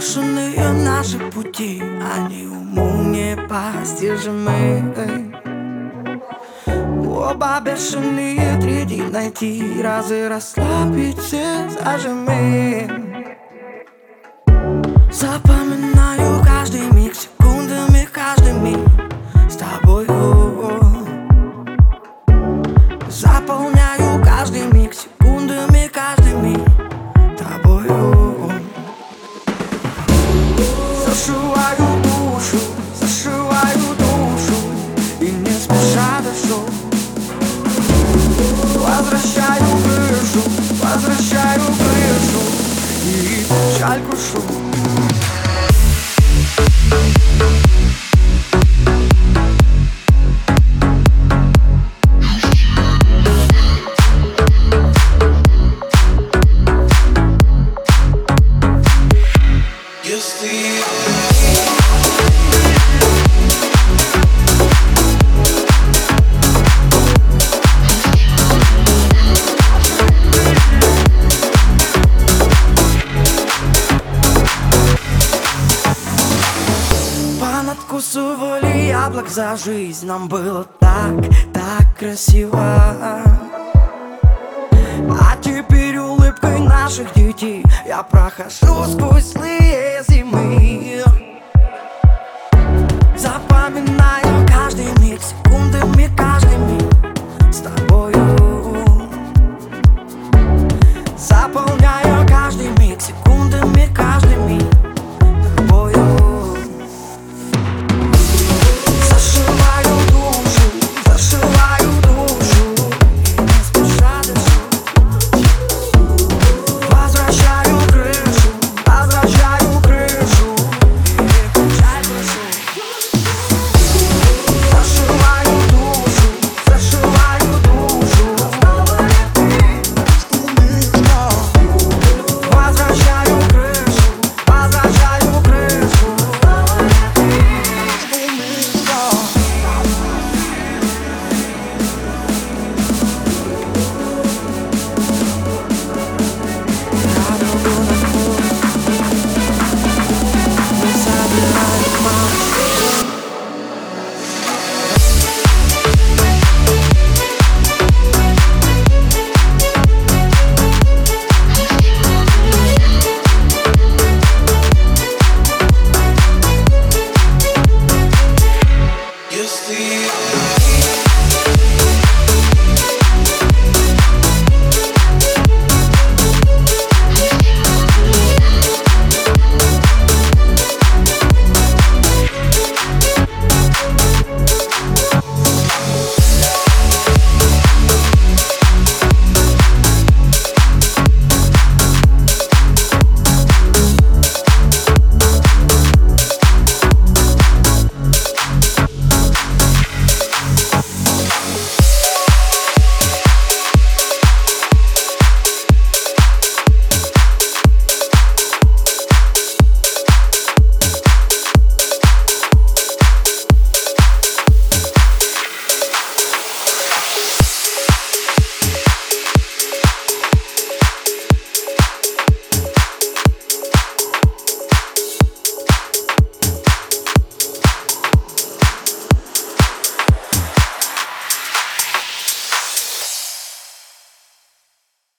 Бешеные наши пути, они уму непостижимы. Оба бешеные, третий найти, разы расслабите зажимы. Запоминаю каждый миг, секундами каждый миг с тобою. Заполняю каждый миг, секундами каждый миг тобою. Зашиваю душу и не спеша дышу. Возвращаю крышу и печаль крушу. Надкусывали яблок за жизнь, нам было так красиво. А теперь улыбкой наших детей я прохожу сквозь злые зимы. Запоминаю каждый миг, секундами